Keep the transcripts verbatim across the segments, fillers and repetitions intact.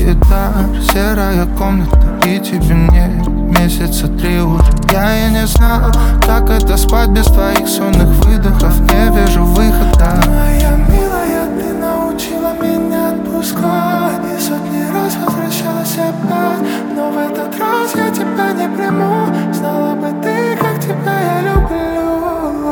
цвета, серая комната, и тебе нет месяца три уже. Я и не знал, как это спать без твоих сонных выдохов. Не вижу выхода. Моя милая, ты научила меня отпускать, и сотни раз возвращалась опять, но в этот раз я тебя не приму. Знала бы ты, как тебя я люблю.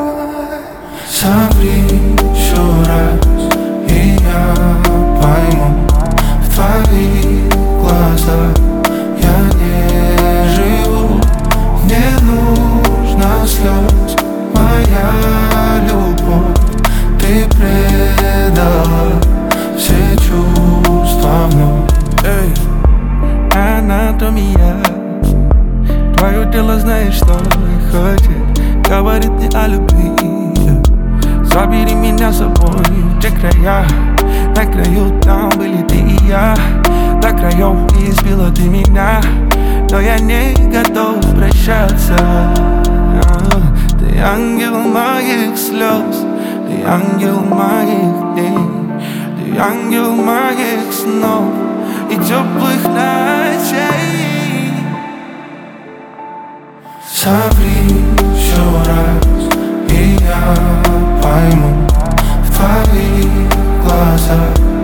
Соври еще раз, и я пойму. В твоих глазах я не живу. Не нужно слез, моя любовь. Ты предала все чувства вновь. Эй, анатомия. Твое тело знает, что хочет, говорит мне о любви. Забери меня с собой в те края. На краю там были ты и я. До краев избила ты меня, но я не готов прощаться. Ты ангел моих слез, ты ангел моих дней, ты ангел моих снов и теплых ночей. Соври еще раз, и я пойму. В твоих глазах